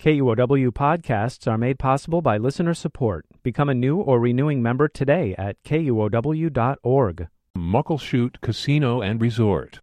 KUOW podcasts are made possible by listener support. Become a new or renewing member today at KUOW.org. Muckleshoot Casino and Resort.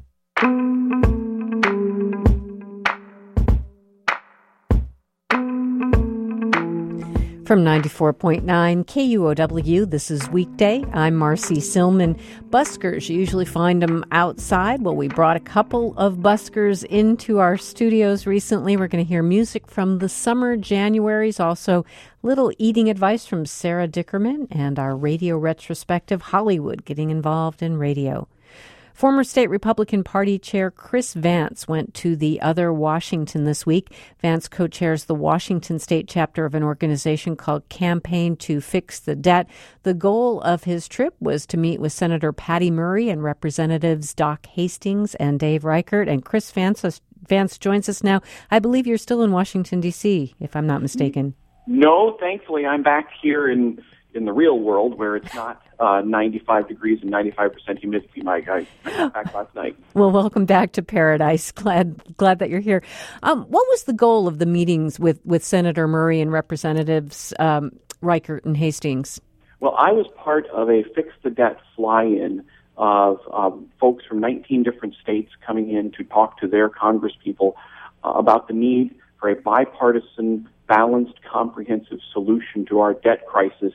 From 94.9 KUOW, this is Weekday. I'm Marcy Silman. Buskers, you usually find them outside. Well, we brought a couple of buskers into our studios recently. We're going to hear music from the summer Januaries, also little eating advice from Sarah Dickerman, and our radio retrospective, Hollywood, getting involved in radio. Former state Republican Party Chair Chris Vance went to the other Washington this week. Vance co-chairs the Washington state chapter of an organization called Campaign to Fix the Debt. The goal of his trip was to meet with Senator Patty Murray and Representatives Doc Hastings and Dave Reichert. And Chris Vance joins us now. I believe you're still in Washington, D.C., if I'm not mistaken. No, thankfully I'm back here in the real world where it's not 95 degrees and 95% humidity. I got back last night. Well, welcome back to paradise. Glad that you're here. What was the goal of the meetings with Senator Murray and Representatives Reichert and Hastings? Well, I was part of a Fix the Debt fly-in of folks from 19 different states coming in to talk to their congresspeople about the need for a bipartisan, balanced, comprehensive solution to our debt crisis.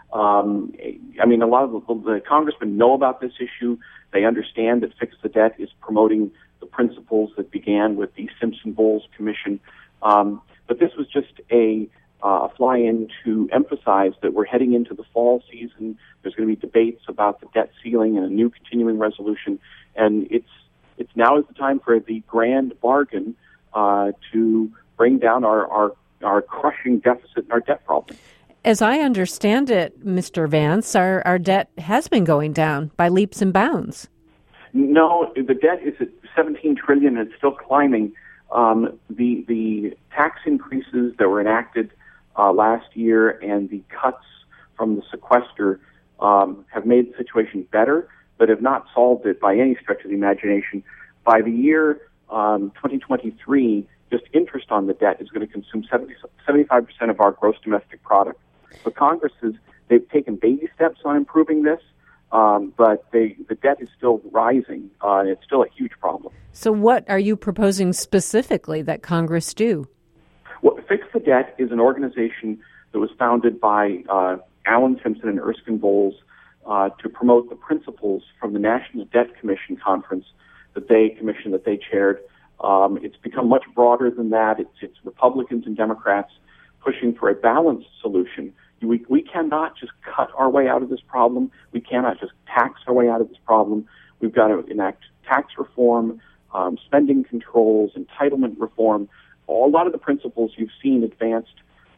A lot of the congressmen know about this issue. They understand that Fix the Debt is promoting the principles that began with the Simpson-Bowles Commission. But this was just a fly-in to emphasize that we're heading into the fall season. There's going to be debates about the debt ceiling and a new continuing resolution. And it's now is the time for the grand bargain to bring down our crushing deficit and our debt problem. As I understand it, Mr. Vance, our debt has been going down by leaps and bounds. No, the debt is at $17 trillion and it's still climbing. The tax increases that were enacted last year and the cuts from the sequester have made the situation better, but have not solved it by any stretch of the imagination. By the year 2023, just interest on the debt is going to consume 75% of our gross domestic product. So Congress they've taken baby steps on improving this, but the debt is still rising. It's still a huge problem. So what are you proposing specifically that Congress do? Well, Fix the Debt is an organization that was founded by Alan Simpson and Erskine Bowles to promote the principles from the National Debt Commission conference that they chaired. It's become much broader than that. It's Republicans and Democrats pushing for a balanced solution. We cannot just cut our way out of this problem. We cannot just tax our way out of this problem. We've got to enact tax reform, spending controls, entitlement reform. A lot of the principles you've seen advanced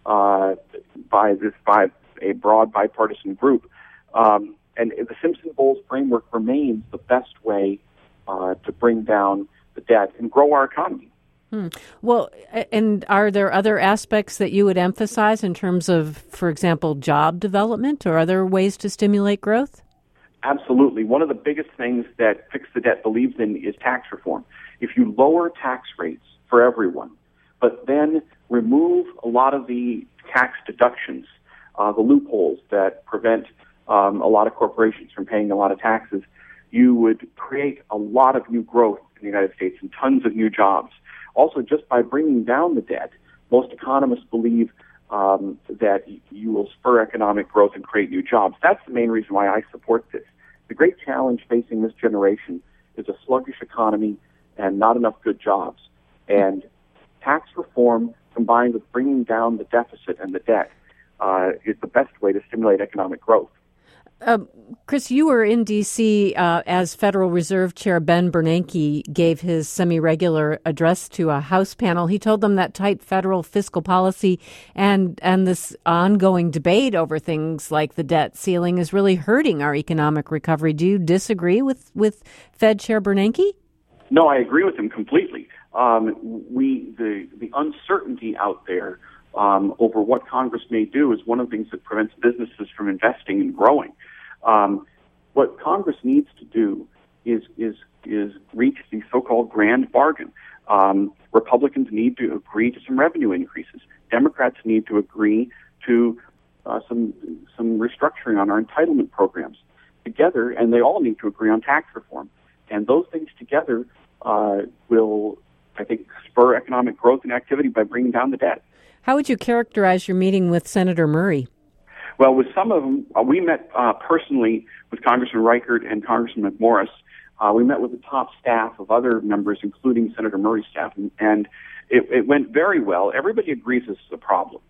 by a broad bipartisan group. And the Simpson-Bowles framework remains the best way to bring down the debt and grow our economy. Well, and are there other aspects that you would emphasize in terms of, for example, job development or other ways to stimulate growth? Absolutely. One of the biggest things that Fix the Debt believes in is tax reform. If you lower tax rates for everyone, but then remove a lot of the tax deductions, the loopholes that prevent a lot of corporations from paying a lot of taxes, you would create a lot of new growth in the United States and tons of new jobs. Also, just by bringing down the debt, most economists believe that you will spur economic growth and create new jobs. That's the main reason why I support this. The great challenge facing this generation is a sluggish economy and not enough good jobs. And tax reform combined with bringing down the deficit and the debt is the best way to stimulate economic growth. Chris, you were in D.C. As Federal Reserve Chair Ben Bernanke gave his semi-regular address to a House panel. He told them that tight federal fiscal policy and this ongoing debate over things like the debt ceiling is really hurting our economic recovery. Do you disagree with Fed Chair Bernanke? No, I agree with him completely. The uncertainty out there over what Congress may do is one of the things that prevents businesses from investing and growing. What Congress needs to do is reach the so-called grand bargain. Republicans need to agree to some revenue increases. Democrats need to agree to some restructuring on our entitlement programs together, and they all need to agree on tax reform. And those things together will, I think, spur economic growth and activity by bringing down the debt. How would you characterize your meeting with Senator Murray? Well, with some of them, we met personally with Congressman Reichert and Congressman McMorris. We met with the top staff of other members, including Senator Murray's staff, and it went very well. Everybody agrees this is a problem.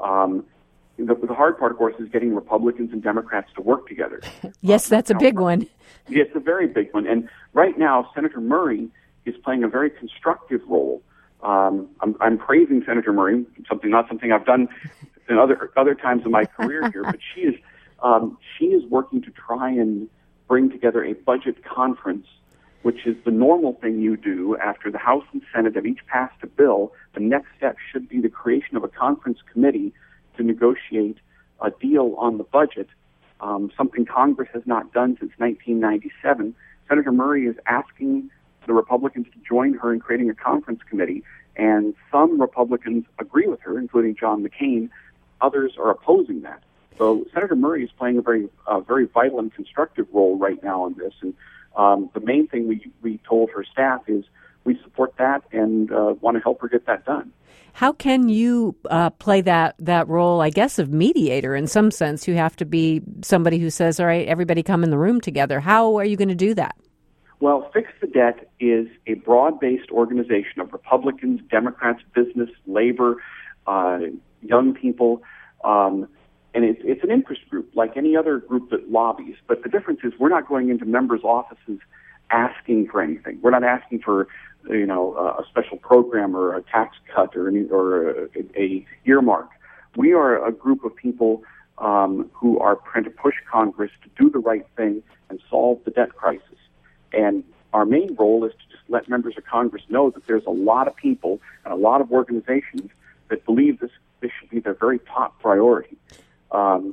The hard part, of course, is getting Republicans and Democrats to work together. Yes, that's a big one. It's a very big one. And right now, Senator Murray is playing a very constructive role. I'm praising Senator Murray, not something I've done in other times of my career here, but she is working to try and bring together a budget conference, which is the normal thing you do after the House and Senate have each passed a bill. The next step should be the creation of a conference committee to negotiate a deal on the budget, something Congress has not done since 1997. Senator Murray is asking the Republicans to join her in creating a conference committee, and some Republicans agree with her, including John McCain. Others are opposing that. So Senator Murray is playing a very vital and constructive role right now on this. And the main thing we told her staff is we support that and want to help her get that done. How can you play that role, I guess, of mediator in some sense? You have to be somebody who says, all right, everybody come in the room together. How are you going to do that? Well, Fix the Debt is a broad-based organization of Republicans, Democrats, business, labor, young people, and it's an interest group like any other group that lobbies. But the difference is we're not going into members' offices asking for anything. We're not asking for a special program or a tax cut or a earmark. We are a group of people who are trying to push Congress to do the right thing and solve the debt crisis. And our main role is to just let members of Congress know that there's a lot of people and a lot of organizations that believe this should be their very top priority. And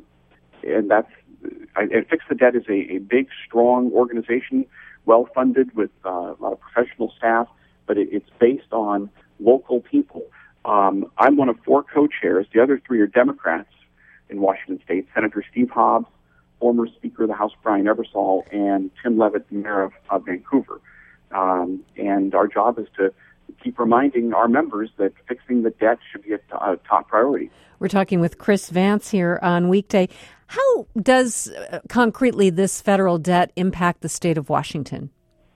Fix the Debt is a big, strong organization, well-funded with a lot of professional staff, but it's based on local people. I'm one of 4 co-chairs. The other 3 are Democrats in Washington State, Senator Steve Hobbs, former Speaker of the House Brian Ebersol, and Tim Levitt, the Mayor of Vancouver. And our job is to keep reminding our members that fixing the debt should be a top priority. We're talking with Chris Vance here on Weekday. How does concretely this federal debt impact the state of Washington?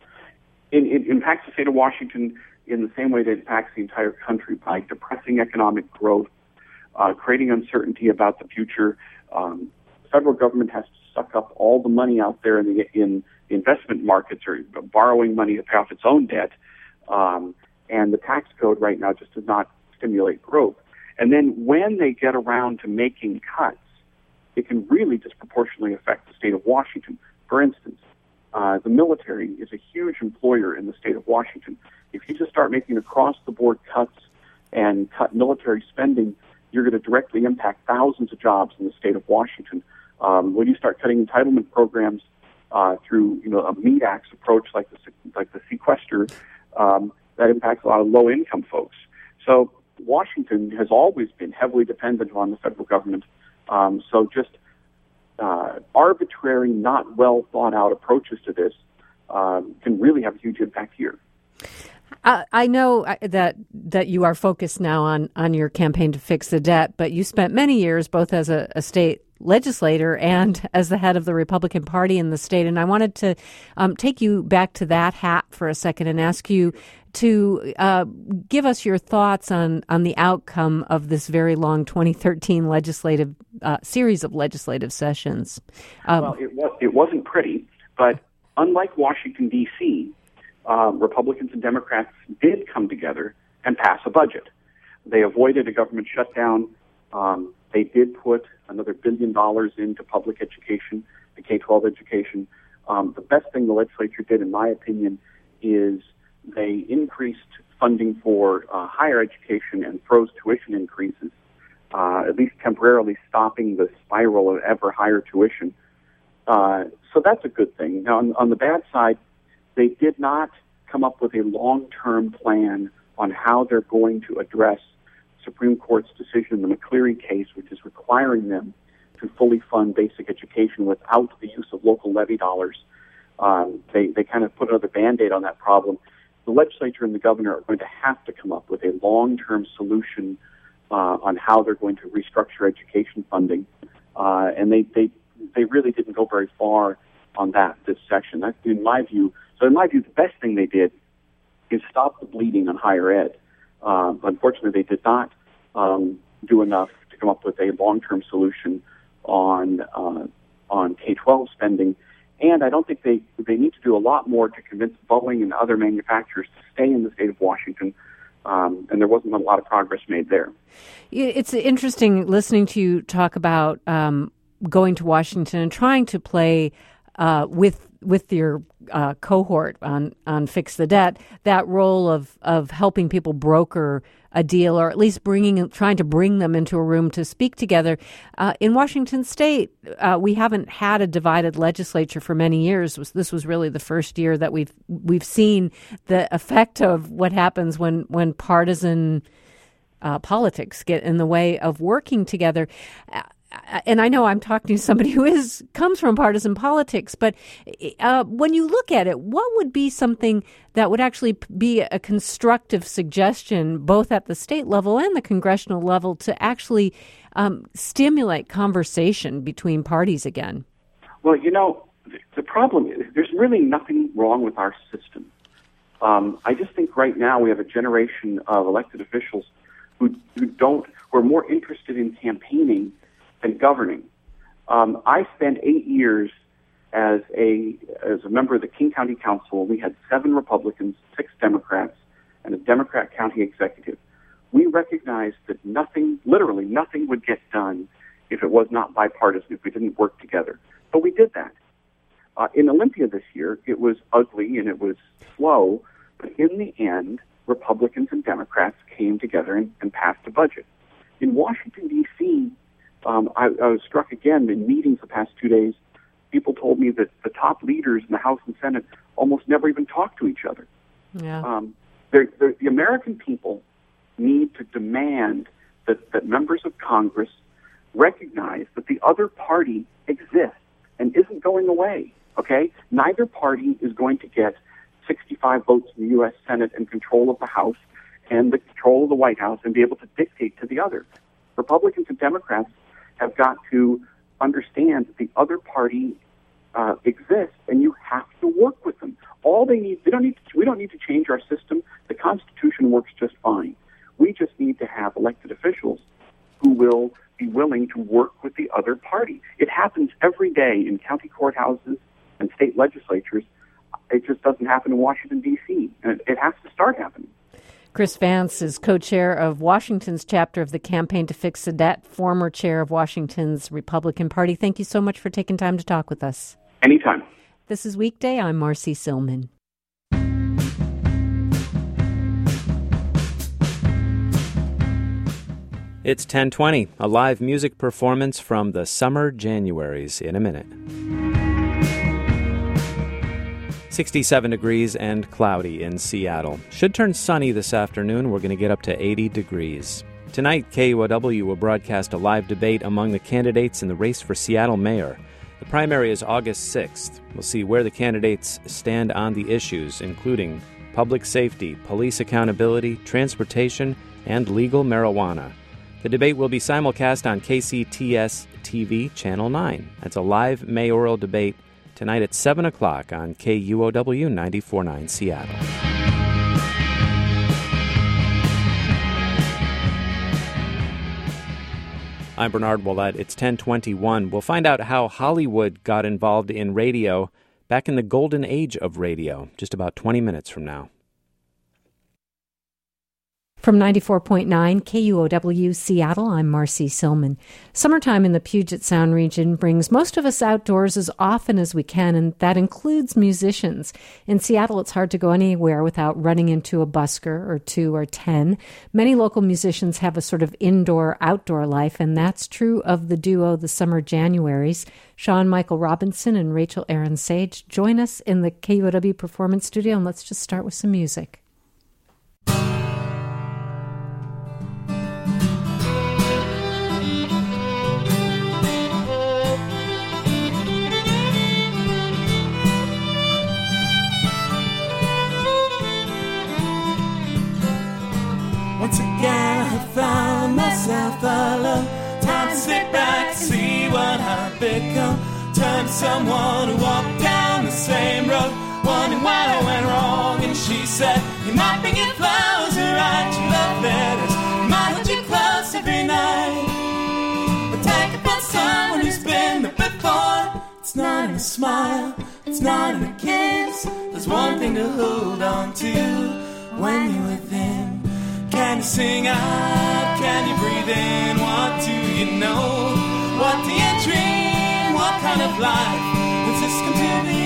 It impacts the state of Washington in the same way that it impacts the entire country by depressing economic growth, creating uncertainty about the future. The federal government has to suck up all the money out there in the investment markets or borrowing money to pay off its own debt. And the tax code right now just does not stimulate growth. And then when they get around to making cuts, it can really disproportionately affect the state of Washington. For instance, the military is a huge employer in the state of Washington. If you just start making across-the-board cuts and cut military spending, you're going to directly impact thousands of jobs in the state of Washington. When you start cutting entitlement programs through a meat axe approach like the sequester, that impacts a lot of low-income folks. So Washington has always been heavily dependent on the federal government. So just arbitrary, not well thought out approaches to this can really have a huge impact here. I know that you are focused now on your campaign to fix the debt, but you spent many years both as a state legislator and as the head of the Republican Party in the state. And I wanted to take you back to that hat for a second and ask you to give us your thoughts on the outcome of this very long 2013 legislative series of legislative sessions. Well, it wasn't pretty, but unlike Washington, D.C., Republicans and Democrats did come together and pass a budget. They avoided a government shutdown. They did put another $1 billion into public education, the K-12 education. The best thing the legislature did, in my opinion, is they increased funding for higher education and froze tuition increases, at least temporarily stopping the spiral of ever higher tuition. So that's a good thing. Now, on the bad side, they did not come up with a long-term plan on how they're going to address Supreme Court's decision in the McCleary case, which is requiring them to fully fund basic education without the use of local levy dollars. They kind of put another Band-Aid on that problem. The legislature and the governor are going to have to come up with a long-term solution on how they're going to restructure education funding. And they really didn't go very far on this section. That's in my view. So in my view, the best thing they did is stop the bleeding on higher ed. Unfortunately, they did not do enough to come up with a long-term solution on K-12 spending. And I don't think they need to do a lot more to convince Boeing and other manufacturers to stay in the state of Washington. And there wasn't a lot of progress made there. It's interesting listening to you talk about going to Washington and trying to play with your cohort on Fix the Debt, that role of helping people broker a deal, or at least trying to bring them into a room to speak together. In Washington State, we haven't had a divided legislature for many years. This was really the first year that we've seen the effect of what happens when partisan politics get in the way of working together. And I know I'm talking to somebody who comes from partisan politics, but when you look at it, what would be something that would actually be a constructive suggestion, both at the state level and the congressional level, to actually stimulate conversation between parties again? Well, the problem is there's really nothing wrong with our system. I just think right now we have a generation of elected officials who are more interested in campaigning than governing. I spent 8 years as a member of the King County Council. We had 7 Republicans, 6 Democrats, and a Democrat county executive. We recognized that literally nothing would get done if it was not bipartisan, if we didn't work together. But we did that. In Olympia this year, it was ugly and it was slow, but in the end, Republicans and Democrats came together and passed a budget. In Washington, D.C., I was struck again in meetings the past 2 days. People told me that the top leaders in the House and Senate almost never even talk to each other. Yeah. The American people need to demand that members of Congress recognize that the other party exists and isn't going away. Okay? Neither party is going to get 65 votes in the U.S. Senate and control of the House and the control of the White House and be able to dictate to the other. Republicans and Democrats have got to understand that the other party exists, and you have to work with them. We don't need to change our system. The Constitution works just fine. We just need to have elected officials who will be willing to work with the other party. It happens every day in county courthouses and state legislatures. It just doesn't happen in Washington, D.C., and it has to start happening. Chris Vance is co-chair of Washington's chapter of the Campaign to Fix the Debt, former chair of Washington's Republican Party. Thank you so much for taking time to talk with us. Anytime. This is Weekday. I'm Marcy Silman. It's 10:20, a live music performance from the Summer Januaries in a minute. 67 degrees and cloudy in Seattle. Should turn sunny this afternoon. We're going to get up to 80 degrees. Tonight, KUOW will broadcast a live debate among the candidates in the race for Seattle mayor. The primary is August 6th. We'll see where the candidates stand on the issues, including public safety, police accountability, transportation, and legal marijuana. The debate will be simulcast on KCTS TV Channel 9. That's a live mayoral debate tonight at 7 o'clock on KUOW 94.9 Seattle. I'm Bernard Ouellette. It's 10:21. We'll find out how Hollywood got involved in radio back in the golden age of radio, just about 20 minutes from now. From 94.9 KUOW Seattle, I'm Marcy Silman. Summertime in the Puget Sound region brings most of us outdoors as often as we can, and that includes musicians. In Seattle, it's hard to go anywhere without running into a busker or 2 or 10. Many local musicians have a sort of indoor-outdoor life, and that's true of the duo The Summer Januaries. Sean Michael Robinson and Rachel Aaron Sage join us in the KUOW Performance Studio, and let's just start with some music. someone who walked down the same road, wondering what I went wrong. And she said, you might bring you flowers or write you love letters, you might hold you close every night, but take upon someone who's been there before. It's not in a smile, it's not in a kiss, there's one thing to hold on to when you're with him. Can you sing out, can you breathe in, what do you know, what do you dream, what kind of life is this going to be?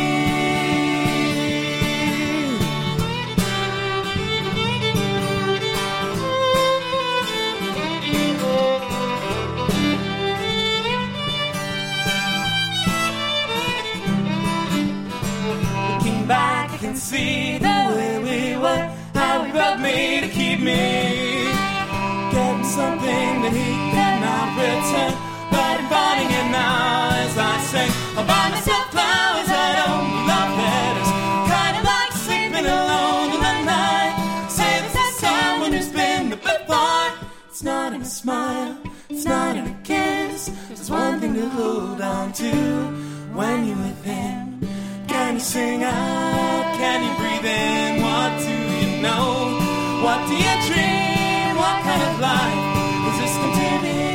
Back, I can see the way we were, how he rubbed me to keep me, getting something that he could not return, but I'm finding it now as I sing. I'll buy myself flowers, I don't love letters, kind of like sleeping alone in the night. Say this is someone who's been there before. It's not in a smile, it's not in a kiss, there's one thing to hold on to when you're with him. Can you sing out, can you breathe in, what do you know, what do you dream, what kind of life is this going to be?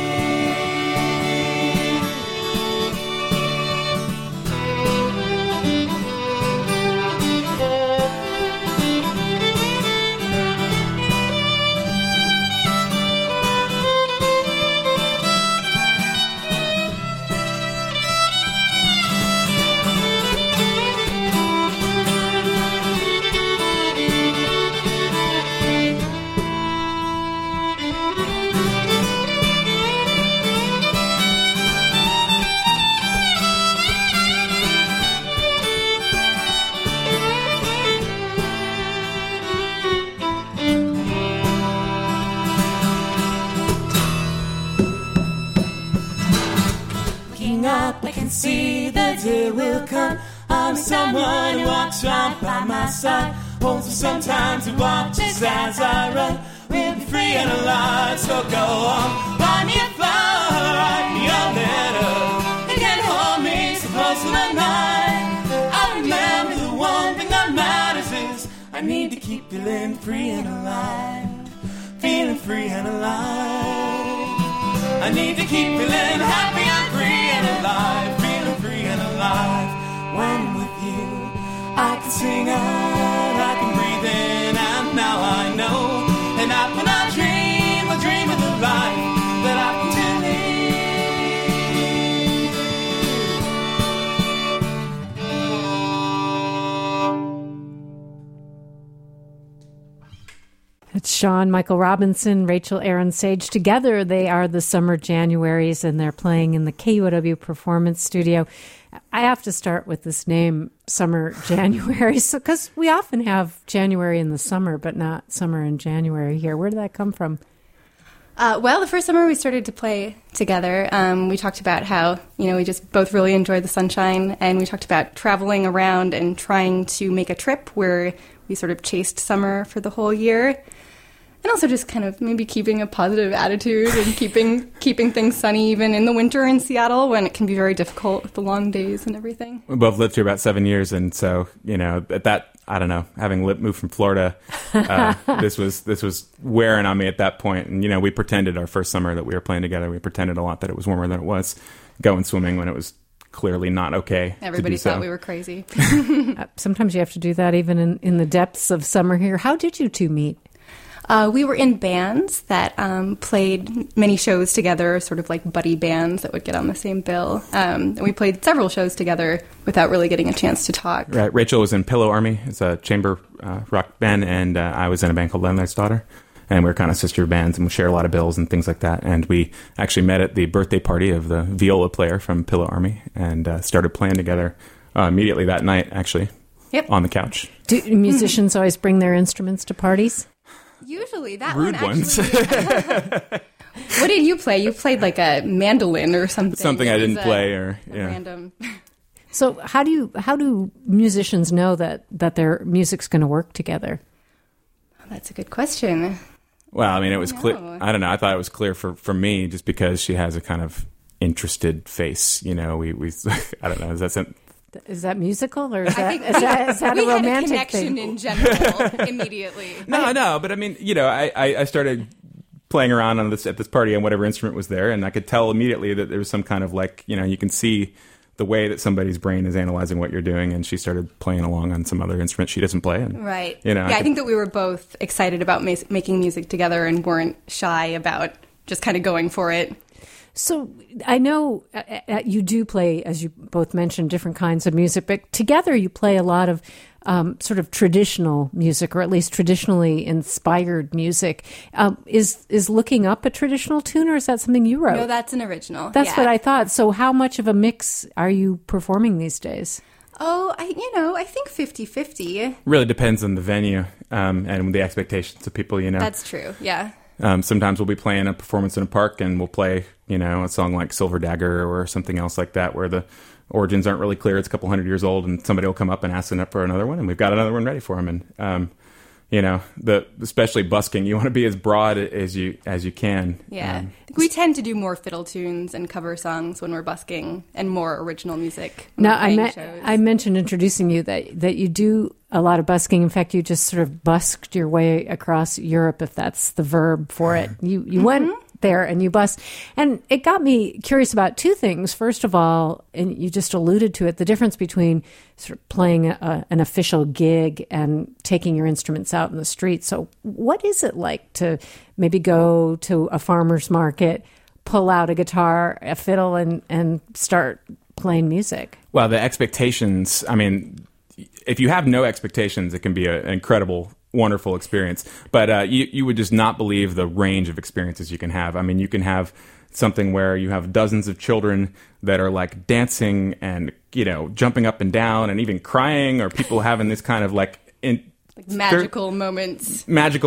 Up, I can see the day will come. I'm someone who walks right by my side, holds me sometimes and watches as I run. We'll be free and alive, so go on. Buy me a flower, write me a letter, you can hold me so close in the night. I remember the one thing that matters is I need to keep feeling free and alive, feeling free and alive. I need to keep feeling happy and free and alive, feeling free and alive. When I'm with you, I can sing out, I can breathe in, and now I know. And I when I dream of the life that I want to live. It's Sean Michael Robinson, Rachel Aaron Sage. Together, they are the Summer Januaries, and they're playing in the KUOW Performance Studio. I have to start with this name, Summer Januaries, because we often have January in the summer, but not summer in January here. Where did that come from? Well, the first summer we started to play together, we talked about how, we just both really enjoyed the sunshine, and we talked about traveling around and trying to make a trip where we sort of chased summer for the whole year. And also just kind of maybe keeping a positive attitude and keeping things sunny even in the winter in Seattle when it can be very difficult with the long days and everything. We both lived here about 7 years, and so, at that, I don't know, having moved from Florida, this was wearing on me at that point. And, we pretended our first summer that we were playing together, we pretended a lot that it was warmer than it was, going swimming when it was clearly not okay. Everybody thought we were crazy. Sometimes you have to do that even in the depths of summer here. How did you two meet? We were in bands that played many shows together, sort of like buddy bands that would get on the same bill. And we played several shows together without really getting a chance to talk. Right. Rachel was in Pillow Army. It's a chamber rock band, and I was in a band called Landlord's Daughter. And we were kind of sister bands, and we share a lot of bills and things like that. And we actually met at the birthday party of the viola player from Pillow Army and started playing together immediately that night, actually, on the couch. Do musicians always bring their instruments to parties? Usually, that Rude one actually. What did you play? You played like a mandolin or something. Something I didn't play, or random. So how do musicians know that their music's going to work together? Oh, that's a good question. Well, I mean, it was clear. I don't know. I thought it was clear for me, just because she has a kind of interested face. You know, we I don't know. Is that musical, or is I that, think is that we a romantic had a connection thing? in general immediately. No, but I mean, you know, I started playing around at this party on whatever instrument was there, and I could tell immediately that there was some kind of like, you know, you can see the way that somebody's brain is analyzing what you're doing, and she started playing along on some other instrument she doesn't play. And, right. You know, I think that we were both excited about making music together and weren't shy about just kind of going for it. So I know you do play, as you both mentioned, different kinds of music, but together you play a lot of sort of traditional music, or at least traditionally inspired music. Is Looking Up a traditional tune, or is that something you wrote? No, that's an original. That's what I thought. So how much of a mix are you performing these days? Oh, I think 50-50. really depends on the venue and the expectations of people, you know. That's true, yeah. Sometimes we'll be playing a performance in a park and we'll play, you know, a song like Silver Dagger or something else like that where the origins aren't really clear. It's a couple hundred years old and somebody will come up and ask for another one, and we've got another one ready for them. And, you know, especially busking, you want to be as broad as you can. Yeah. We tend to do more fiddle tunes and cover songs when we're busking, and more original music when Now, we're playing shows. I mentioned introducing you that you do a lot of busking. In fact, you just sort of busked your way across Europe, if that's the verb for it. You went there and you busked. And it got me curious about two things. First of all, and you just alluded to it, the difference between sort of playing an official gig and taking your instruments out in the street. So what is it like to maybe go to a farmer's market, pull out a guitar, a fiddle, and start playing music? Well, the expectations, I mean, if you have no expectations, it can be an incredible, wonderful experience. But you would just not believe the range of experiences you can have. I mean, you can have something where you have dozens of children that are like dancing and, you know, jumping up and down and even crying, or people having this kind of like magical moments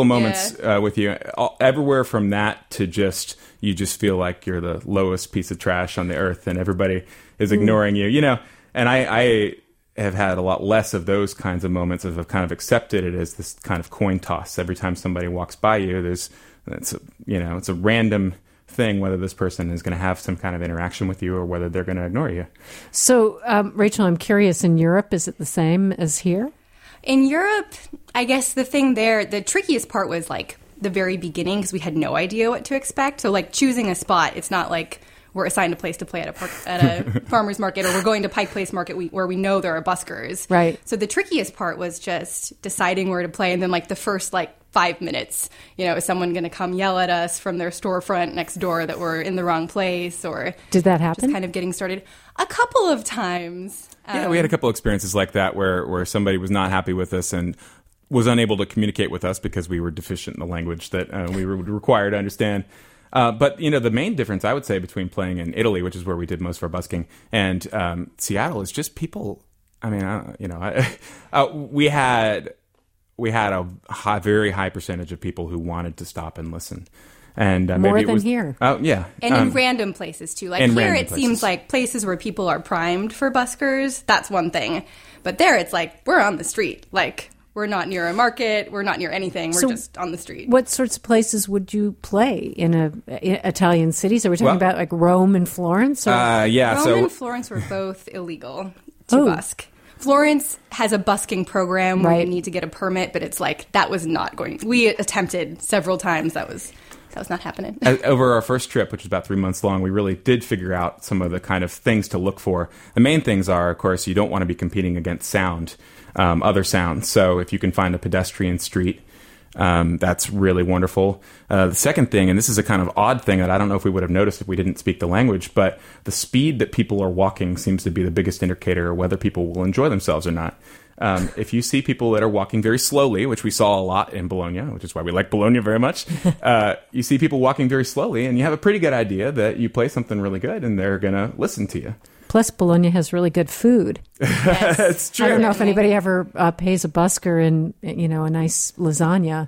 with you. Everywhere from that to you just feel like you're the lowest piece of trash on the earth and everybody is ignoring you, you know. And I have had a lot less of those kinds of moments, as I've kind of accepted it as this kind of coin toss. Every time somebody walks by you, it's a random thing whether this person is going to have some kind of interaction with you or whether they're going to ignore you. So, Rachel, I'm curious, in Europe, is it the same as here? In Europe, I guess the thing there, the trickiest part was like the very beginning, because we had no idea what to expect. So like choosing a spot, it's not like we're assigned a place to play at a farmer's market, or we're going to Pike Place Market where we know there are buskers. Right. So the trickiest part was just deciding where to play, and then like the first 5 minutes, you know, is someone going to come yell at us from their storefront next door that we're in the wrong place, or did that happen? Just kind of getting started a couple of times. Yeah, we had a couple experiences like that where somebody was not happy with us and was unable to communicate with us because we were deficient in the language that we were required to understand. But, you know, the main difference, I would say, between playing in Italy, which is where we did most of our busking, and Seattle is just people. I mean, we had a very high percentage of people who wanted to stop and listen. And more maybe than here. Oh, yeah. And in random places, too. Like here, it seems like places where people are primed for buskers, that's one thing. But there, it's like, we're on the street. Like, we're not near a market. We're not near anything. We're just on the street. What sorts of places would you play in Italian cities? Are we talking about like Rome and Florence? Or? Yeah. Rome and Florence were both illegal to busk. Florence has a busking program where you need to get a permit, but it's like that was not going. We attempted several times. That was not happening. Over our first trip, which was about 3 months long, we really did figure out some of the kind of things to look for. The main things are, of course, you don't want to be competing against sound, other sounds. So if you can find a pedestrian street, that's really wonderful. The second thing, and this is a kind of odd thing that I don't know if we would have noticed if we didn't speak the language, but the speed that people are walking seems to be the biggest indicator of whether people will enjoy themselves or not. If you see people that are walking very slowly, which we saw a lot in Bologna, which is why we like Bologna very much, you see people walking very slowly, and you have a pretty good idea that you play something really good, and they're going to listen to you. Plus, Bologna has really good food. Yes. It's true. I don't know if anybody ever pays a busker in, a nice lasagna.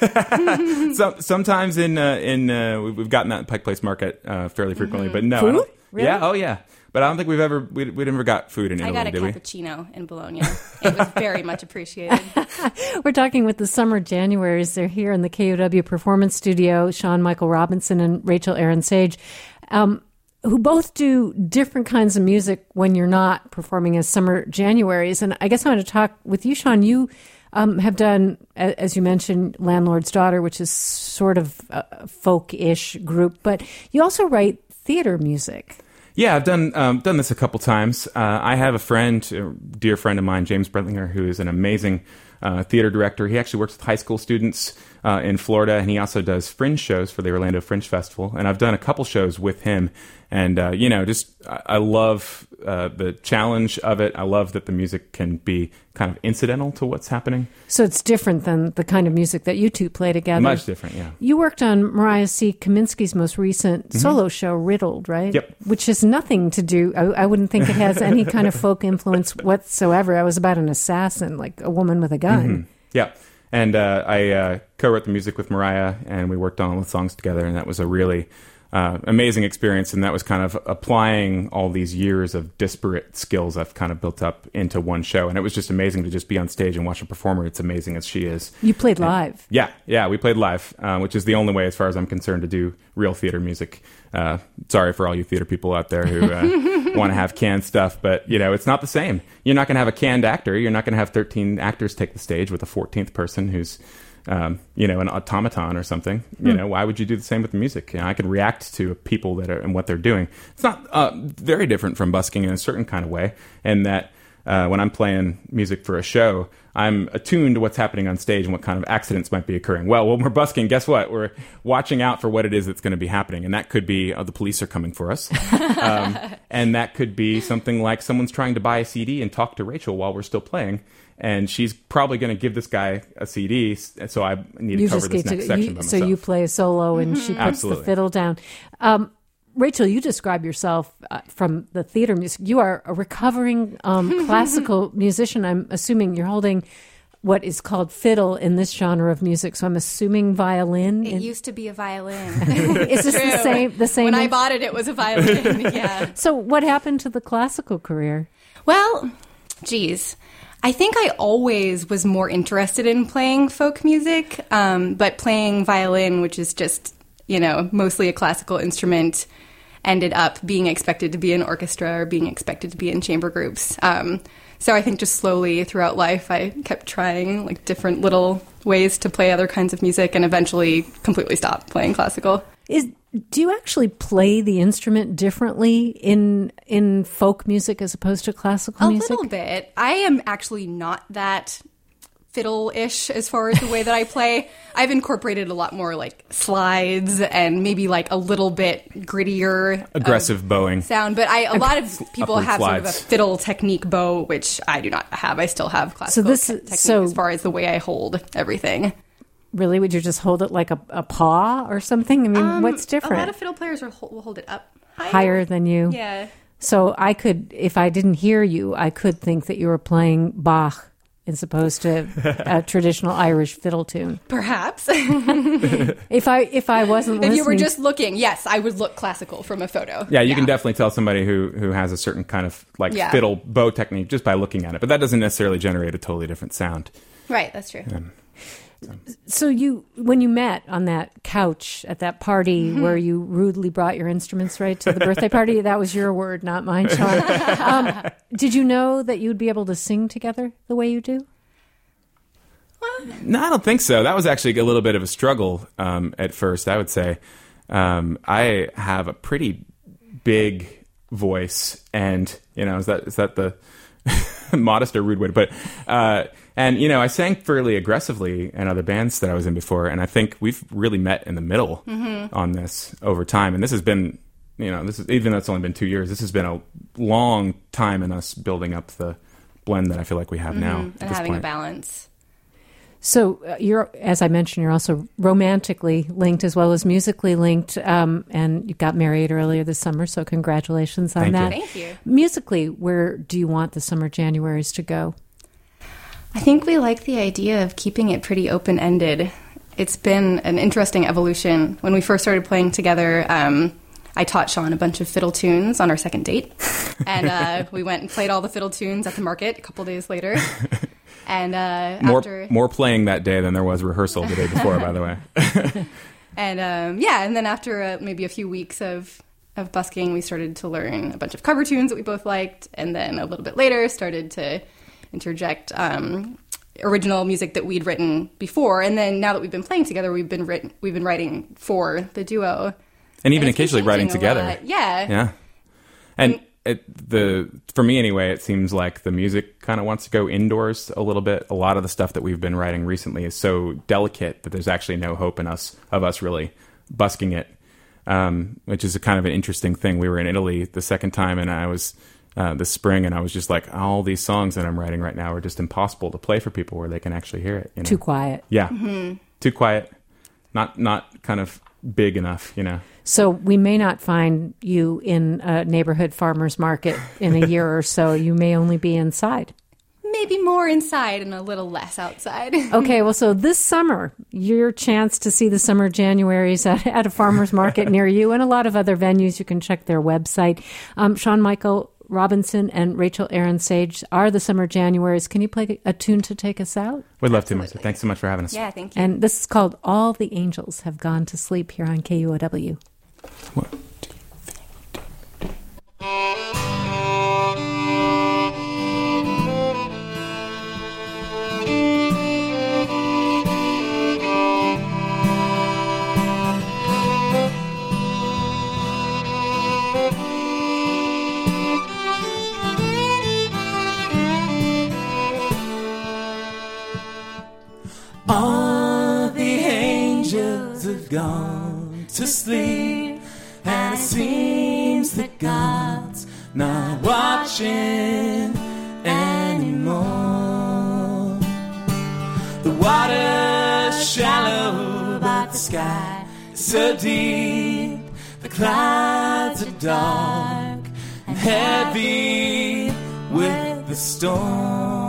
Sometimes we've gotten that in Pike Place Market fairly frequently, but no. Food? Really? Yeah, oh yeah. But I don't think we never got food in Italy, I got a did we? cappuccino in Bologna. It was very much appreciated. We're talking with the Summer Januaries. They're here in the KUOW Performance Studio, Sean Michael Robinson and Rachel Aaron Sage. who both do different kinds of music when you're not performing as Summer Januaries. And I guess I want to talk with you, Sean. You have done, as you mentioned, Landlord's Daughter, which is sort of a folk-ish group, but you also write theater music. Yeah, I've done this a couple times. I have a friend, a dear friend of mine, James Brentlinger, who is an amazing theater director. He actually works with high school students in Florida, and he also does fringe shows for the Orlando Fringe Festival. And I've done a couple shows with him, and I love the challenge of it. I love that the music can be kind of incidental to what's happening. So it's different than the kind of music that you two play together. Much different, yeah. You worked on Mariah C. Kaminsky's most recent solo show, Riddled, right? Yep. Which has nothing to do, I wouldn't think it has any kind of folk influence whatsoever. It was about an assassin, like a woman with a gun. Mm-hmm. Yeah. And I co-wrote the music with Mariah, and we worked on all the songs together, and that was a really amazing experience. And that was kind of applying all these years of disparate skills I've kind of built up into one show. And it was just amazing to just be on stage and watch a performer. It's amazing as she is. You played live. Yeah, we played live, which is the only way, as far as I'm concerned, to do real theater music. Sorry for all you theater people out there who want to have canned stuff, but it's not the same. You're not going to have a canned actor. You're not going to have 13 actors take the stage with a 14th person who's an automaton or something. Why would you do the same with the music? I can react to people that are and what they're doing. It's not very different from busking in a certain kind of way, and that when I'm playing music for a show, I'm attuned to what's happening on stage and what kind of accidents might be occurring. Well, when we're busking, guess what? We're watching out for what it is that's going to be happening. And that could be, the police are coming for us. And that could be something like someone's trying to buy a CD and talk to Rachel while we're still playing. And she's probably going to give this guy a CD, so I need to cover this next section by myself. So you play a solo and she puts the fiddle down. Rachel, you describe yourself from the theater music. You are a recovering classical musician. I'm assuming you're holding what is called fiddle in this genre of music. So I'm assuming violin. It used to be a violin. Is this the same? When I bought it, it was a violin. Yeah. So what happened to the classical career? Well, geez. I think I always was more interested in playing folk music, but playing violin, which is just, mostly a classical instrument, ended up being expected to be in orchestra or being expected to be in chamber groups. So I think just slowly throughout life, I kept trying like different little ways to play other kinds of music and eventually completely stopped playing classical. Do you actually play the instrument differently in folk music as opposed to classical music? A little bit. I am actually not that fiddle-ish as far as the way that I play. I've incorporated a lot more like slides and maybe like a little bit grittier, aggressive bowing sound. But a lot of people have slides. sort of a fiddle technique bow, which I do not have. I still have classical technique as far as the way I hold everything. Really? Would you just hold it like a paw or something? I mean, what's different? A lot of fiddle players will hold it up higher than you. Yeah. So I could, if I didn't hear you, I could think that you were playing Bach as opposed to a traditional Irish fiddle tune. Perhaps. If I wasn't listening. If you were just looking, yes, I would look classical from a photo. Yeah, you can definitely tell somebody who has a certain kind of fiddle bow technique just by looking at it. But that doesn't necessarily generate a totally different sound. Right, that's true. So when you met on that couch at that party where you rudely brought your instruments right to the birthday party, that was your word, not mine, Sean. Did you know that you'd be able to sing together the way you do? No, I don't think so. That was actually a little bit of a struggle at first, I would say. I have a pretty big voice, and is that the modest or rude way to put it? And, I sang fairly aggressively in other bands that I was in before, and I think we've really met in the middle on this over time. And this has been, even though it's only been 2 years, this has been a long time in us building up the blend that I feel like we have now. And having a balance. So as I mentioned, you're also romantically linked as well as musically linked, and you got married earlier this summer, so congratulations on that. Thank you. Musically, where do you want the Summer Januaries to go? I think we like the idea of keeping it pretty open-ended. It's been an interesting evolution. When we first started playing together, I taught Sean a bunch of fiddle tunes on our second date, and we went and played all the fiddle tunes at the market a couple days later. And more playing that day than there was rehearsal the day before, by the way. And and then after maybe a few weeks of of busking, we started to learn a bunch of cover tunes that we both liked, and then a little bit later started to interject original music that we'd written before. And then now that we've been playing together, we've been writing for the duo, and even occasionally writing together. Yeah. And for me anyway, it seems like the music kind of wants to go indoors a little bit. A lot of the stuff that we've been writing recently is so delicate that there's actually no hope in us really busking it, which is a kind of an interesting thing. We were in Italy the second time, and I was this spring, and I was just like, all these songs that I'm writing right now are just impossible to play for people where they can actually hear it. Too quiet. Yeah, too quiet. Not kind of big enough, So we may not find you in a neighborhood farmer's market in a year or so. You may only be inside. Maybe more inside and a little less outside. Okay, well, so this summer, your chance to see the Summer Januaries at a farmer's market near you, and a lot of other venues. You can check their website. Sean Michael Robinson and Rachel Aaron Sage are the Summer Januaries. Can you play a tune to take us out? We'd love to, Marcia. Thanks so much for having us. Yeah, thank you. And this is called All the Angels Have Gone to Sleep here on KUOW. 1, 2, 3, 2. All the angels have gone to sleep, and it seems that God's not watching anymore. The water's shallow, but the sky is so deep. The clouds are dark and heavy with the storm.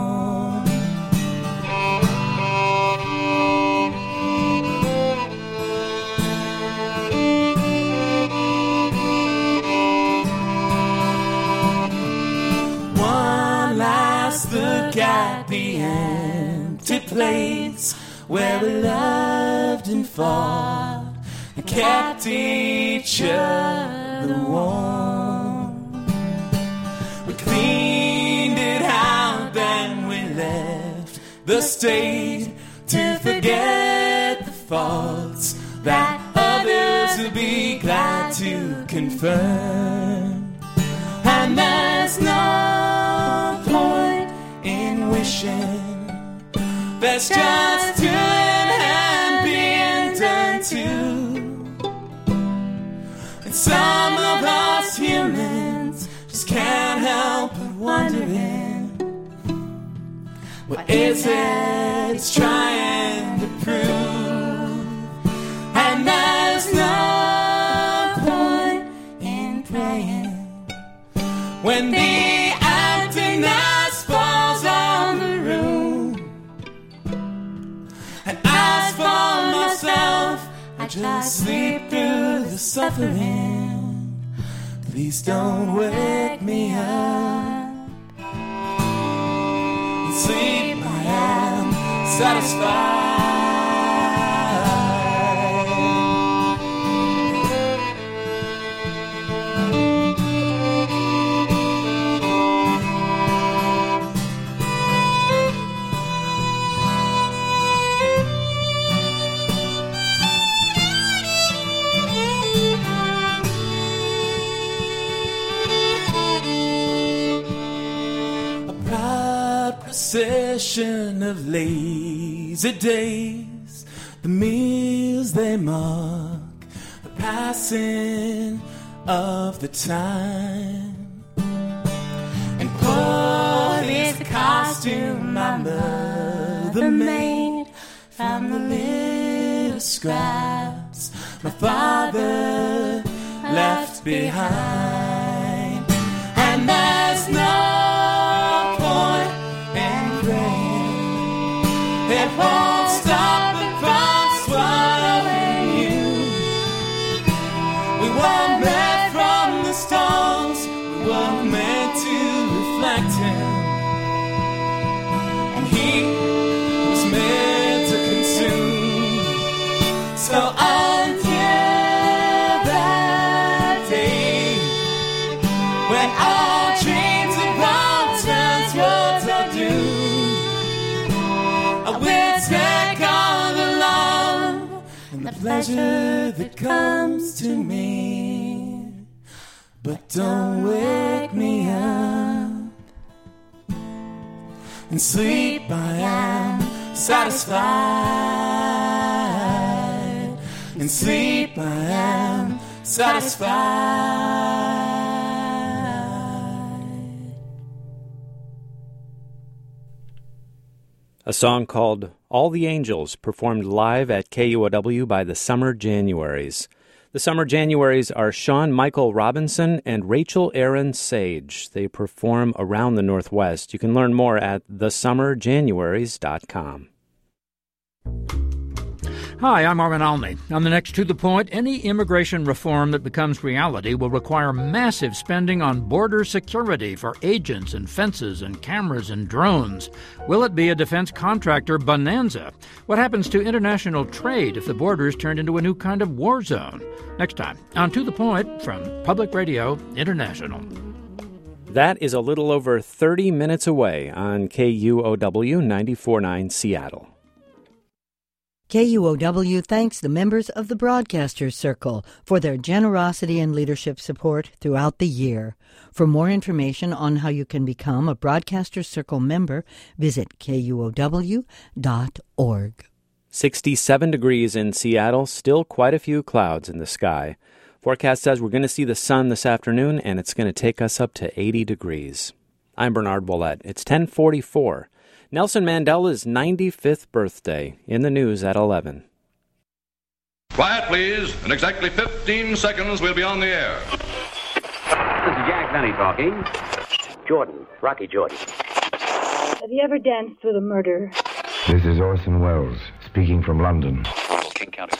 Look at the empty place where we loved and fought and kept each other warm. We cleaned it out, then we left the state to forget the faults that others will be glad to confirm. And there's no point in wishing, there's just doing and being done too. And some of us humans just can't help but wondering, what is it it's trying to prove? And there's no point in praying when the emptiness falls on the room. And as for myself, I just sleep through the suffering. Please don't wake me up. In sleep I am satisfied. Procession of lazy days, the meals they mark, the passing of the time. And poor is the costume my mother made from the little scraps my father left behind. And there's no it won't stop it from swallowing you. We weren't made from the stones, we were meant to reflect him. And he was meant to consume. So until that day when all dreams of wrong turn towards our doom. I will take all the love and the pleasure that comes to me, but don't wake me up. In sleep I am satisfied. In sleep I am satisfied. A song called All the Angels, performed live at KUOW by the Summer Januaries. The Summer Januaries are Sean Michael Robinson and Rachel Aaron Sage. They perform around the Northwest. You can learn more at thesummerjanuaries.com. Hi, I'm Armin Alney. On the next To The Point, any immigration reform that becomes reality will require massive spending on border security for agents and fences and cameras and drones. Will it be a defense contractor bonanza? What happens to international trade if the border is turned into a new kind of war zone? Next time on To The Point from Public Radio International. That is a little over 30 minutes away on KUOW 94.9 Seattle. KUOW thanks the members of the Broadcasters Circle for their generosity and leadership support throughout the year. For more information on how you can become a Broadcasters Circle member, visit KUOW.org. 67 degrees in Seattle, still quite a few clouds in the sky. Forecast says we're going to see the sun this afternoon, and it's going to take us up to 80 degrees. I'm Bernard Ouellette. It's 10:44. Nelson Mandela's 95th birthday. In the news at 11. Quiet, please. In exactly 15 seconds, we'll be on the air. This is Jack Benny talking. Jordan, Rocky Jordan. Have you ever danced with a murderer? This is Orson Welles, speaking from London. King County.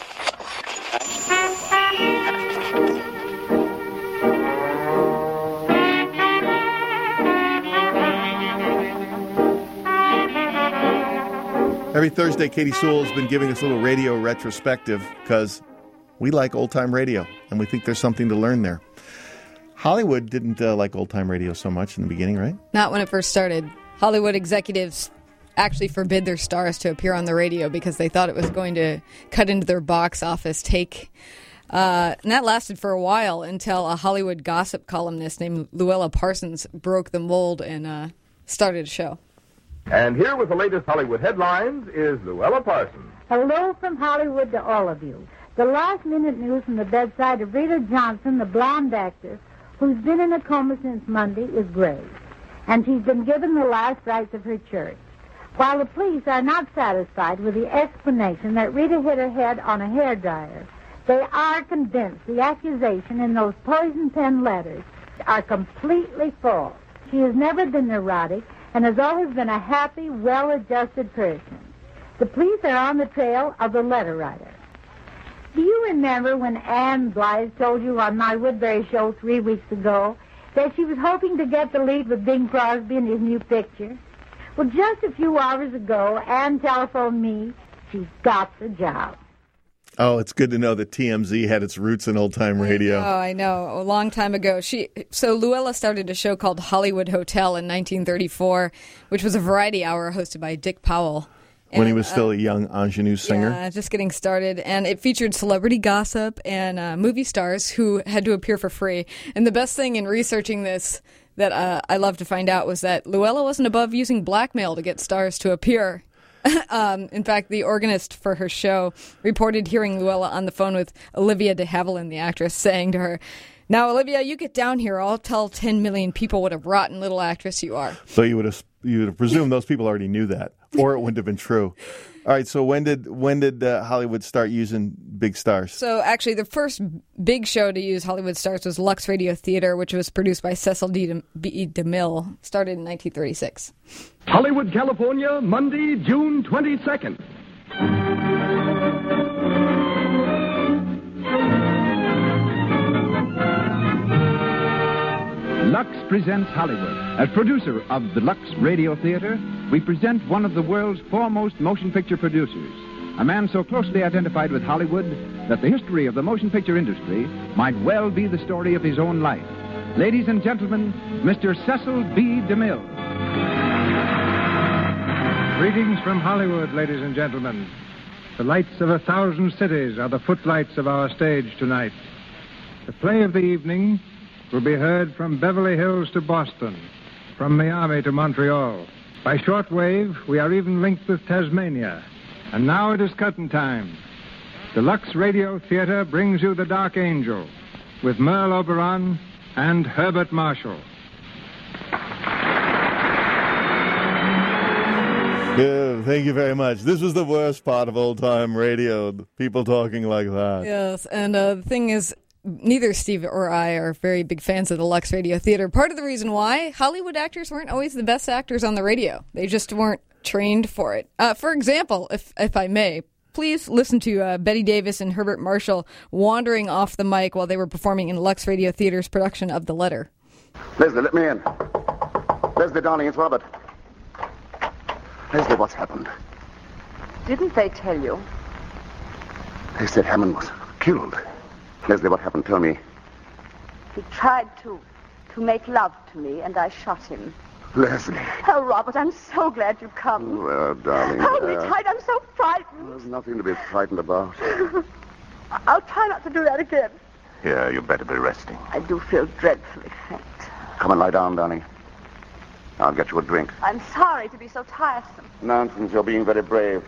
Every Thursday, Katie Sewell has been giving us a little radio retrospective because we like old-time radio, and we think there's something to learn there. Hollywood didn't like old-time radio so much in the beginning, right? Not when it first started. Hollywood executives actually forbid their stars to appear on the radio because they thought it was going to cut into their box office take. And that lasted for a while until a Hollywood gossip columnist named Luella Parsons broke the mold and started a show. And here with the latest Hollywood headlines is Luella Parsons. Hello from Hollywood to all of you. The last-minute news from the bedside of Rita Johnson, the blonde actress, who's been in a coma since Monday, is grave. And she's been given the last rites of her church. While the police are not satisfied with the explanation that Rita hit her head on a hairdryer, they are convinced the accusation in those poison pen letters are completely false. She has never been neurotic and has always been a happy, well-adjusted person. The police are on the trail of the letter writer. Do you remember when Ann Blythe told you on my Woodbury show 3 weeks ago that she was hoping to get the lead with Bing Crosby in his new picture? Well, just a few hours ago, Ann telephoned me. She's got the job. Oh, it's good to know that TMZ had its roots in old-time radio. I know. A long time ago. So Luella started a show called Hollywood Hotel in 1934, which was a variety hour hosted by Dick Powell. When he was still a young ingenue singer? Yeah, just getting started. And it featured celebrity gossip and movie stars who had to appear for free. And the best thing in researching this that I love to find out was that Luella wasn't above using blackmail to get stars to appear. In fact, the organist for her show reported hearing Luella on the phone with Olivia de Havilland, the actress, saying to her, "Now, Olivia, you get down here. I'll tell 10 million people what a rotten little actress you are." So you would have presumed those people already knew that, or it wouldn't have been true. All right, so when did Hollywood start using big stars? So actually, the first big show to use Hollywood stars was Lux Radio Theater, which was produced by Cecil B. DeMille, started in 1936. Hollywood, California, Monday, June 22nd. Lux presents Hollywood. As producer of the Lux Radio Theater, we present one of the world's foremost motion picture producers, a man so closely identified with Hollywood that the history of the motion picture industry might well be the story of his own life. Ladies and gentlemen, Mr. Cecil B. DeMille. Greetings from Hollywood, ladies and gentlemen. The lights of 1,000 cities are the footlights of our stage tonight. The play of the evening will be heard from Beverly Hills to Boston, from Miami to Montreal. By shortwave, we are even linked with Tasmania. And now it is curtain time. The Lux Radio Theater brings you The Dark Angel with Merle Oberon and Herbert Marshall. Yeah, thank you very much. This was the worst part of old-time radio, people talking like that. Yes, and the thing is, neither Steve or I are very big fans of the Lux Radio Theater. Part of the reason why, Hollywood actors weren't always the best actors on the radio. They just weren't trained for it. For example, if I may, please listen to Betty Davis and Herbert Marshall wandering off the mic while they were performing in Lux Radio Theater's production of The Letter. Leslie, let me in. Leslie, darling, it's Robert. Leslie, what's happened? Didn't they tell you? They said Hammond was killed. Leslie, what happened? Tell me. He tried to make love to me, and I shot him. Leslie. Oh, Robert, I'm so glad you've come. Well, darling. Hold me tight. I'm so frightened. There's nothing to be frightened about. I'll try not to do that again. Yeah, you better be resting. I do feel dreadfully faint. Come and lie down, darling. I'll get you a drink. I'm sorry to be so tiresome. Nonsense, you're being very brave.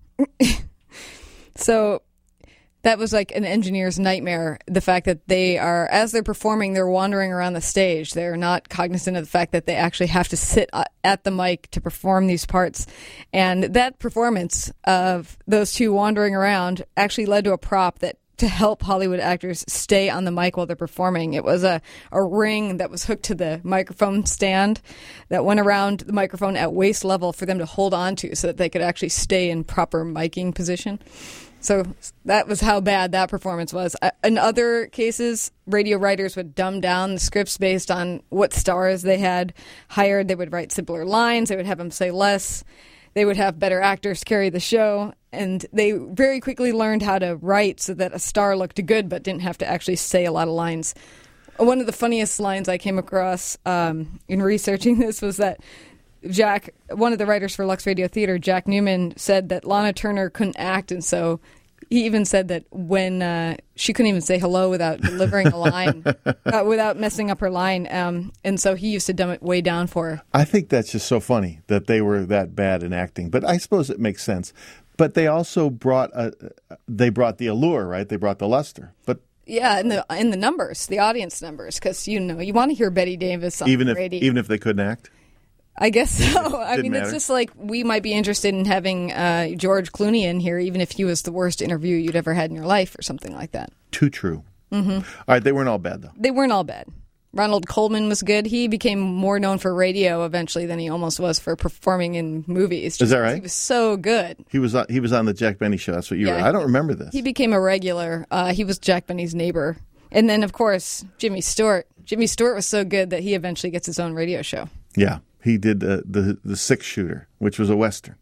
So that was like an engineer's nightmare, the fact that they are, as they're performing, they're wandering around the stage. They're not cognizant of the fact that they actually have to sit at the mic to perform these parts. And that performance of those two wandering around actually led to a prop that to help Hollywood actors stay on the mic while they're performing. It was a ring that was hooked to the microphone stand that went around the microphone at waist level for them to hold on to so that they could actually stay in proper miking position. So that was how bad that performance was. In other cases, radio writers would dumb down the scripts based on what stars they had hired. They would write simpler lines. They would have them say less. They would have better actors carry the show. And they very quickly learned how to write so that a star looked good but didn't have to actually say a lot of lines. One of the funniest lines I came across in researching this was that one of the writers for Lux Radio Theater, Jack Newman, said that Lana Turner couldn't act, and so he even said that when she couldn't even say hello without delivering a line, without messing up her line, and so he used to dumb it way down for her. I think that's just so funny that they were that bad in acting, but I suppose it makes sense. But they also brought the allure, right? They brought the luster, but. Yeah, in the numbers, the audience numbers, because you want to hear Betty Davis on the radio. Even if they couldn't act? I guess so. I mean, matter. It's just like we might be interested in having George Clooney in here, even if he was the worst interview you'd ever had in your life or something like that. Too true. Mm-hmm. All right, they weren't all bad, though. They weren't all bad. Ronald Coleman was good. He became more known for radio eventually than he almost was for performing in movies. Is that right? He was so good. He was on the Jack Benny show. That's what you were. I don't remember this. He became a regular. He was Jack Benny's neighbor. And then, of course, Jimmy Stewart. Jimmy Stewart was so good that he eventually gets his own radio show. Yeah, he did the Six Shooter, which was a Western.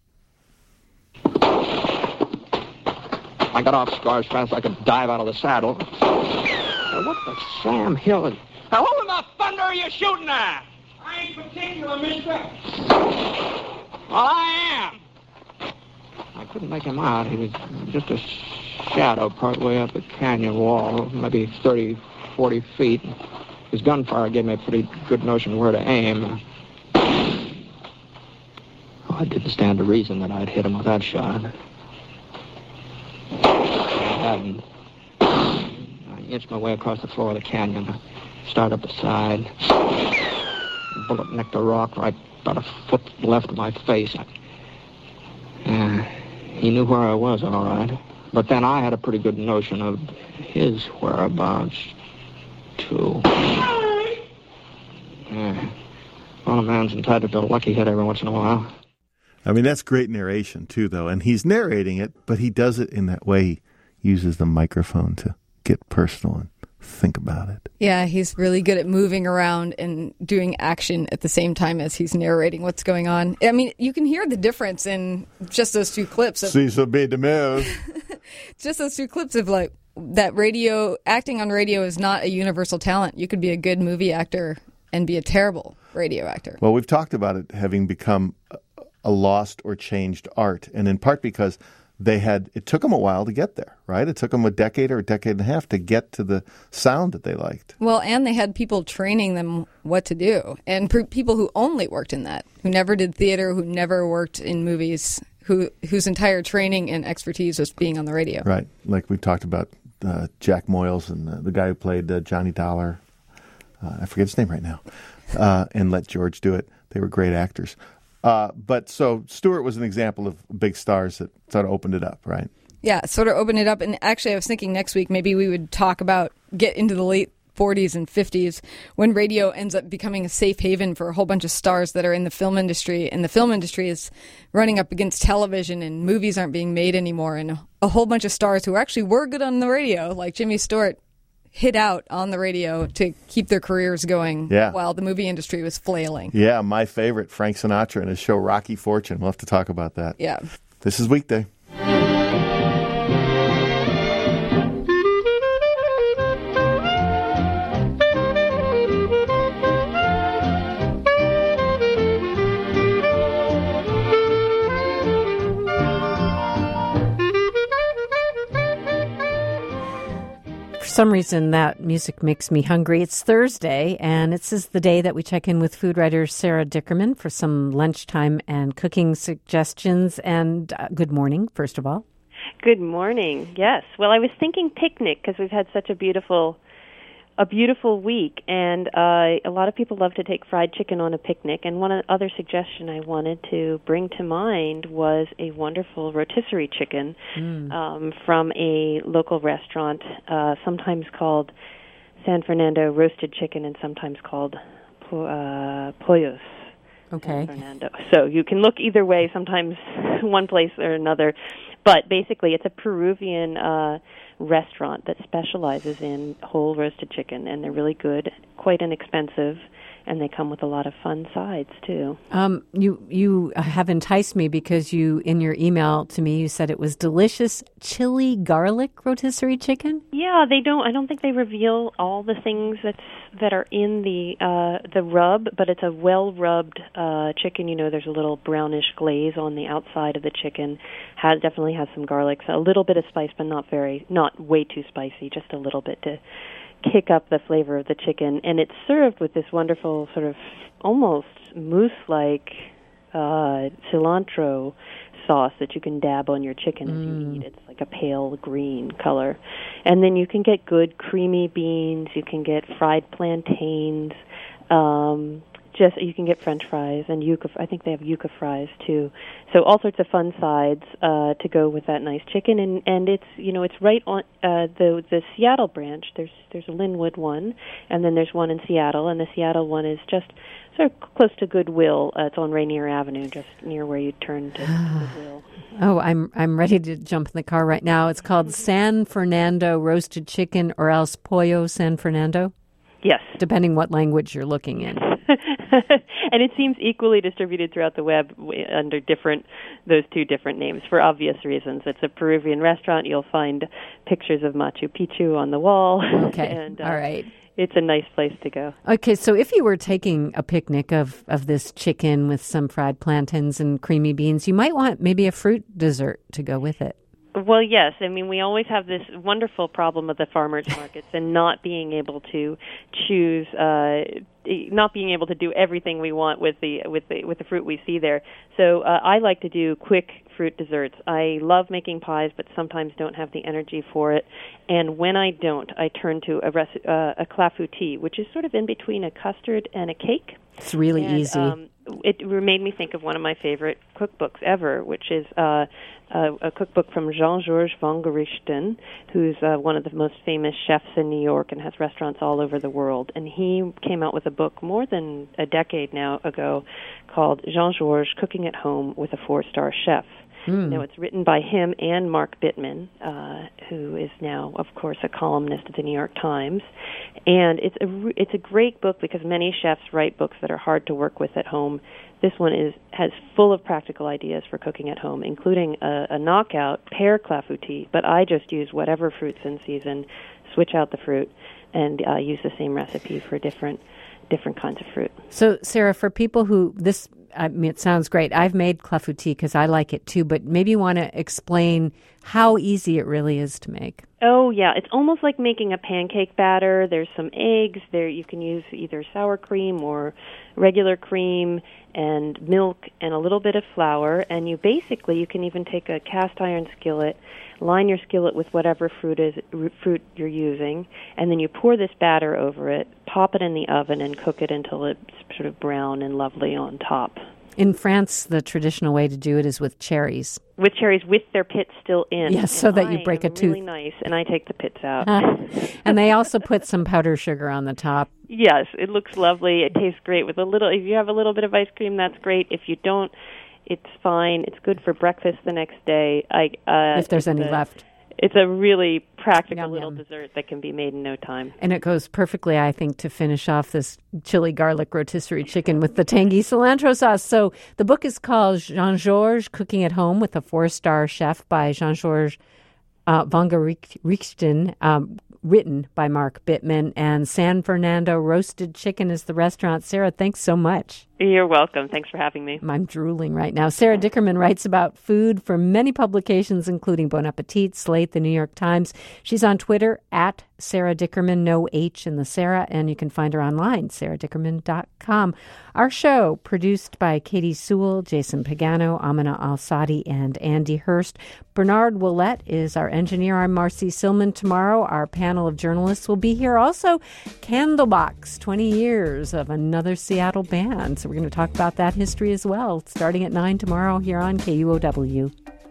I got off Scar as fast as I could dive out of the saddle. What the Sam Hill? Now, who in the thunder are you shooting at? I ain't particular, mister. Well, I am. I couldn't make him out. He was just a shadow partway up the canyon wall, maybe 30, 40 feet. His gunfire gave me a pretty good notion where to aim. Oh, I didn't stand to reason that I'd hit him with that shot. I hadn't. I inched my way across the floor of the canyon. I started up the side. The bullet nicked a rock right about a foot left of my face. He knew where I was, all right. But then I had a pretty good notion of his whereabouts, too. Well, a man's entitled to a lucky hit every once in a while. I mean, that's great narration, too, though. And he's narrating it, but he does it in that way. He uses the microphone to get personal and think about it. Yeah, he's really good at moving around and doing action at the same time as he's narrating what's going on. I mean, you can hear the difference in just those two clips. Cecil B. DeMille. Just those two clips of, like, that acting on radio is not a universal talent. You could be a good movie actor and be a terrible radio actor. Well, we've talked about it having become a lost or changed art, and in part because it took them a while to get there, right? It took them a decade or a decade and a half to get to the sound that they liked. Well, and they had people training them what to do, and people who only worked in that, who never did theater, who never worked in movies, whose entire training and expertise was being on the radio. Right, like we talked about Jack Moyles and the guy who played Johnny Dollar. I forget his name right now. And Let George Do It. They were great actors. But so Stewart was an example of big stars that sort of opened it up, right? Yeah, sort of opened it up. And actually, I was thinking next week maybe we would get into the late 40s and 50s when radio ends up becoming a safe haven for a whole bunch of stars that are in the film industry. And the film industry is running up against television and movies aren't being made anymore. And a whole bunch of stars who actually were good on the radio, like Jimmy Stewart, hit out on the radio to keep their careers going while the movie industry was flailing. Yeah, my favorite, Frank Sinatra and his show Rocky Fortune. We'll have to talk about that. Yeah. This is Weekday. For some reason, that music makes me hungry. It's Thursday, and this is the day that we check in with food writer Sarah Dickerman for some lunchtime and cooking suggestions. And good morning, first of all. Good morning. Yes. Well, I was thinking picnic because we've had such a beautiful week, and a lot of people love to take fried chicken on a picnic. And one other suggestion I wanted to bring to mind was a wonderful rotisserie chicken from a local restaurant, sometimes called San Fernando Roasted Chicken and sometimes called Pollos. Okay. San Fernando. So you can look either way, sometimes one place or another. But basically, it's a Peruvian restaurant that specializes in whole roasted chicken, and they're really good, quite inexpensive, and they come with a lot of fun sides too. You have enticed me because in your email to me you said it was delicious chili garlic rotisserie chicken. Yeah, they don't. I don't think they reveal all the things that are in the rub, but it's a well rubbed chicken. You know, there's a little brownish glaze on the outside of the chicken. Definitely has some garlic, so a little bit of spice, but not way too spicy. Just a little bit to kick up the flavor of the chicken, and it's served with this wonderful sort of almost mousse-like cilantro sauce that you can dab on your chicken as you eat. It's like a pale green color. And then you can get good creamy beans, you can get fried plantains, you can get French fries and yuca. I think they have yuca fries too. So all sorts of fun sides to go with that nice chicken, and it's it's right on the Seattle branch. There's a Linwood one, and then there's one in Seattle, and the Seattle one is just sort of close to Goodwill. It's on Rainier Avenue, just near where you turn to Goodwill. Oh, I'm ready to jump in the car right now. It's called San Fernando Roasted Chicken, or else Pollo San Fernando. Yes, depending what language you're looking in. And it seems equally distributed throughout the web under those two different names for obvious reasons. It's a Peruvian restaurant. You'll find pictures of Machu Picchu on the wall. Okay, and, all right. It's a nice place to go. Okay, so if you were taking a picnic of this chicken with some fried plantains and creamy beans, you might want maybe a fruit dessert to go with it. Well, yes. I mean, we always have this wonderful problem of the farmers markets and not being able to choose, not being able to do everything we want with the fruit we see there. So I like to do quick fruit desserts. I love making pies, but sometimes don't have the energy for it. And when I don't, I turn to a clafoutis, which is sort of in between a custard and a cake. It's really easy. It made me think of one of my favorite cookbooks ever, which is a cookbook from Jean-Georges Vongerichten, who's one of the most famous chefs in New York and has restaurants all over the world. And he came out with a book more than a decade now ago called Jean-Georges Cooking at Home with a 4-Star Chef. Now, it's written by him and Mark Bittman, who is now, of course, a columnist at the New York Times. And it's a great book because many chefs write books that are hard to work with at home. This one has full of practical ideas for cooking at home, including a knockout pear clafoutis, but I just use whatever fruit's in season, switch out the fruit, and use the same recipe for different kinds of fruit. So, Sarah, for people who it sounds great. I've made clafoutis because I like it too, but maybe you want to explain how easy it really is to make. Oh, yeah. It's almost like making a pancake batter. There's some eggs. There you can use either sour cream or regular cream and milk and a little bit of flour. And you can even take a cast iron skillet, line your skillet with whatever fruit you're using, and then you pour this batter over it, pop it in the oven, and cook it until it's sort of brown and lovely on top. In France, the traditional way to do it is with cherries. With cherries with their pits still in. Yes, so that you break a tooth. Really nice, and I take the pits out. And they also put some powdered sugar on the top. Yes, it looks lovely. It tastes great with if you have a little bit of ice cream, that's great. If you don't, it's fine. It's good for breakfast the next day. If there's any left. It's a really practical little dessert that can be made in no time. And it goes perfectly, I think, to finish off this chili garlic rotisserie chicken with the tangy cilantro sauce. So the book is called Jean-Georges Cooking at Home with a 4-star chef by Jean-Georges Vangerrichten, written by Mark Bittman, and San Fernando Roasted Chicken is the restaurant. Sarah, thanks so much. You're welcome. Thanks for having me. I'm drooling right now. Sarah Dickerman writes about food for many publications, including Bon Appetit, Slate, the New York Times. She's on Twitter at Sarah Dickerman, no H in the Sarah, and you can find her online, sarahdickerman.com. Our show, produced by Katie Sewell, Jason Pagano, Amina Al-Sadi, and Andy Hurst. Bernard Willett is our engineer. I'm Marcy Silman. Tomorrow, our panel of journalists will be here. Also, Candlebox, 20 years of another Seattle band. So we're going to talk about that history as well, starting at 9 tomorrow here on KUOW.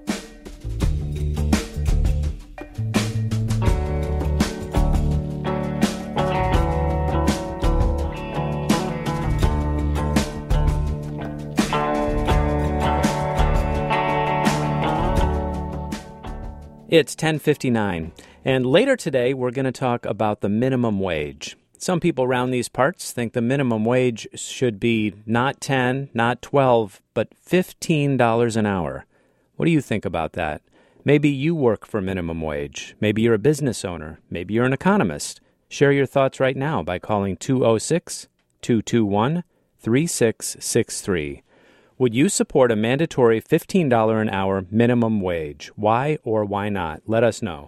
It's 10:59, and later today we're going to talk about the minimum wage. Some people around these parts think the minimum wage should be not 10, not 12, but $15 an hour. What do you think about that? Maybe you work for minimum wage. Maybe you're a business owner. Maybe you're an economist. Share your thoughts right now by calling 206-221-3663. Would you support a mandatory $15 an hour minimum wage? Why or why not? Let us know.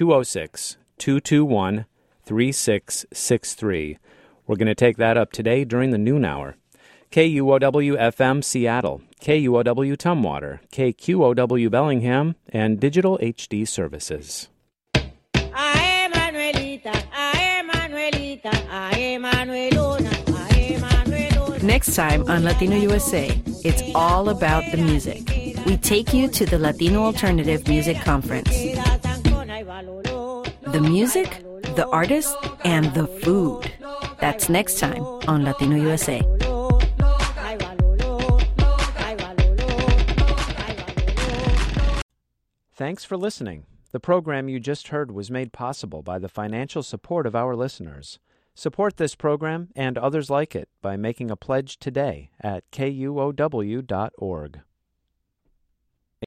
206-221-3663. We're going to take that up today during the noon hour. KUOW-FM Seattle, KUOW Tumwater, KQOW Bellingham, and Digital HD Services. I am Manuelita, Next time on Latino USA, it's all about the music. We take you to the Latino Alternative Music Conference. The music, the artists, and the food. That's next time on Latino USA. Thanks for listening. The program you just heard was made possible by the financial support of our listeners. Support this program and others like it by making a pledge today at KUOW.org.